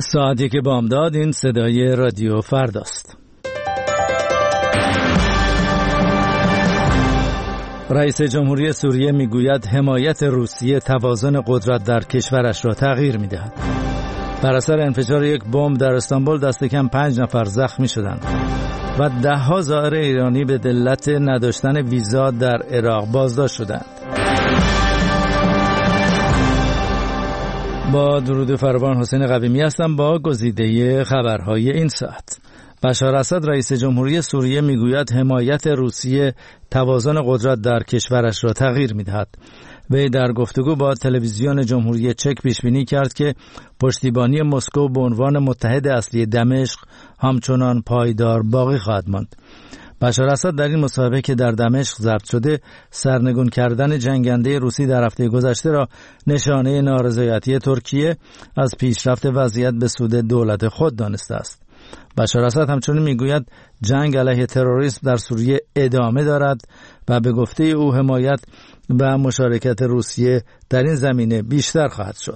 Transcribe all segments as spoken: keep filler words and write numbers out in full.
ساعت یک بامداد. این صدای رادیو فرداست. رئیس جمهوری سوریه میگوید حمایت روسیه توازن قدرت در کشورش را تغییر میدهد. بر اثر انفجار یک بمب در استانبول دست کم پنج نفر زخمی شدند و ده ها زائر ایرانی به علت نداشتن ویزا در عراق بازداشت شدند. با درود فراوان، حسین قویمی هستم با گزیده خبرهای این ساعت. بشار اسد رئیس جمهوری سوریه میگوید حمایت روسیه توازن قدرت در کشورش را تغییر میدهد. وی در گفتگو با تلویزیون جمهوری چک پیشبینی کرد که پشتیبانی مسکو به عنوان متحد اصلی دمشق همچنان پایدار باقی خواهد ماند. بشار اسد در این مصاحبه که در دمشق ضبط شده سرنگون کردن جنگنده روسی در هفته گذشته را نشانه نارضایتی ترکیه از پیشرفت وضعیت به سود دولت خود دانسته است. بشار اسد همچنین میگوید جنگ علیه تروریسم در سوریه ادامه دارد و به گفته او حمایت و مشارکت روسیه در این زمینه بیشتر خواهد شد.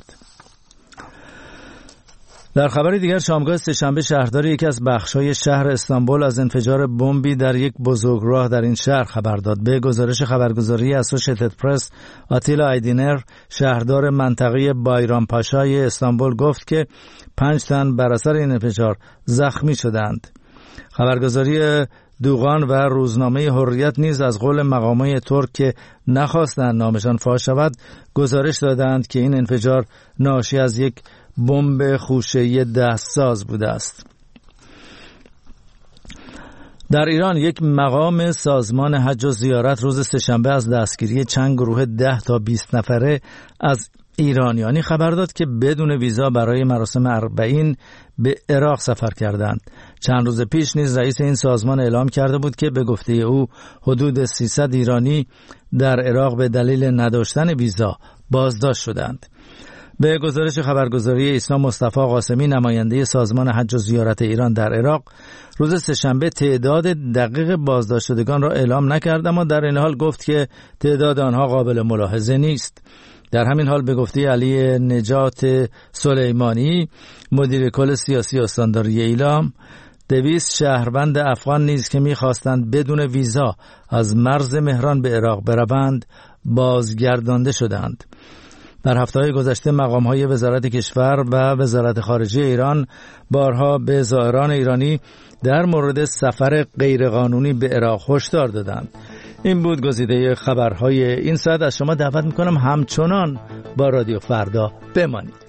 در خبری دیگر، شامگاه سه‌شنبه شهردار یکی از بخش‌های شهر استانبول از انفجار بمبی در یک بزرگراه در این شهر خبر داد. به گزارش خبرگزاری اسوشیتد پرس، آتیلا ایدینر شهردار منطقه بایرام پاشای استانبول گفت که پنج تن بر اثر این انفجار زخمی شدند. خبرگزاری دوغان و روزنامه حریت نیز از قول مقامات ترک که نخواستند نامشان فاش شود گزارش دادند که این انفجار ناشی از یک بمب خوشه‌ای دستساز بوده است. در ایران یک مقام سازمان حج و زیارت روز سه‌شنبه از دستگیری چند گروه ده تا بیست نفره از ایرانیانی خبر داد که بدون ویزا برای مراسم اربعین به عراق سفر کردند. چند روز پیش نیز رئیس این سازمان اعلام کرده بود که به گفته او حدود سیصد ایرانی در عراق به دلیل نداشتن ویزا بازداشت شدند. به گزارش خبرگزاری ایسنا، مصطفی قاسمی نماینده سازمان حج و زیارت ایران در عراق روز سه‌شنبه تعداد دقیق بازداشت شدگان را اعلام نکرد، اما در این حال گفت که تعداد آنها قابل ملاحظه نیست. در همین حال به گفته علی نجات سلیمانی مدیر کل سیاسی استانداری ایلام، دویست شهروند افغان نیز که می‌خواستند بدون ویزا از مرز مهران به عراق بروند بازگردانده شدند. در هفته‌های گذشته مقام‌های وزارت کشور و وزارت خارجه ایران بارها به زائران ایرانی در مورد سفر غیرقانونی به عراق هشدار دادند. این بود گزیده خبرهای این ساعت. از شما دعوت می‌کنم همچنان با رادیو فردا بمانید.